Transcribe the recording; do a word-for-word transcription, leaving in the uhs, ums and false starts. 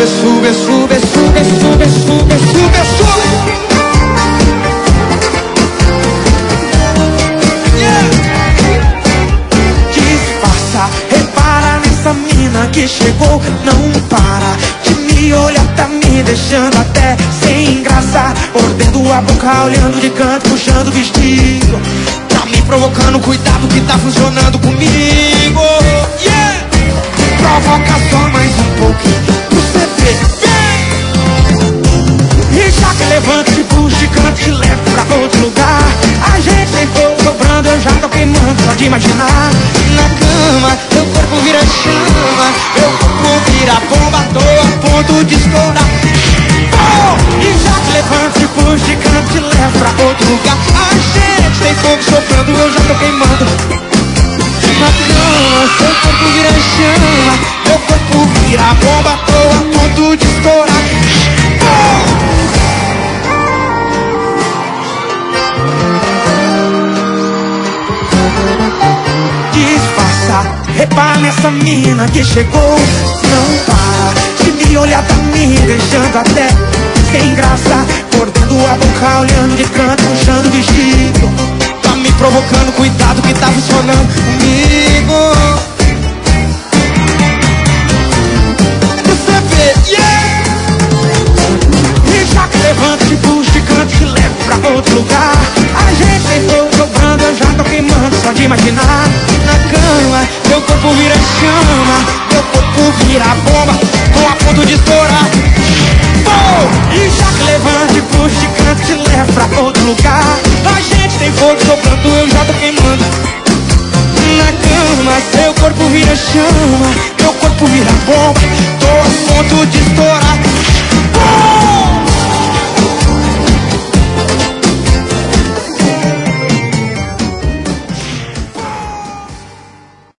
sube, sube, sube, sube, sube, sube, sube, sube. Yeah. Disfarça, repara nessa mina que chegou, não para de me olhar, tá me deixando até sem graça. Mordendo a boca, olhando de canto, puxando o vestido. Tá me provocando, cuidado que tá funcionando comigo. Yeah. Provoca só mais um pouquinho pro C P. E já que levanta, te puxa, te canta, te leva pra outro lugar. A gente tem fogo sobrando, eu já tô queimando só de imaginar. Na cama, meu corpo vira chama, meu corpo vira bomba, tô a ponto de estourar. Oh! E já que levanta, te puxa, te canta, te leva pra outro lugar. A gente tem fogo sobrando, eu já tô queimando. Na cama, seu corpo vira chama, meu corpo vira bomba, tô a ponto de estourar. Oh! Disfarça, repara nessa mina que chegou, não para de me olhar, tá me deixando até sem graça. Mordendo a boca, olhando de canto, puxando o vestido. Tá me provocando, cuidado que tá funcionando comigo. Você vê, yeah! E já que levanta, te puxa, te canta, te leva pra outro lugar. A gente tem fogo sobrando, eu já tô queimando só de imaginar. Na cama, meu corpo vira chama, meu corpo vira bomba, tô a ponto de estourar. Oh! E já que levanta, te puxa, te canta, te leva pra outro lugar. A gente tem fogo sobrando, eu já tô queimando. Na cama, seu corpo vira chama, meu corpo vira bomba, tô a ponto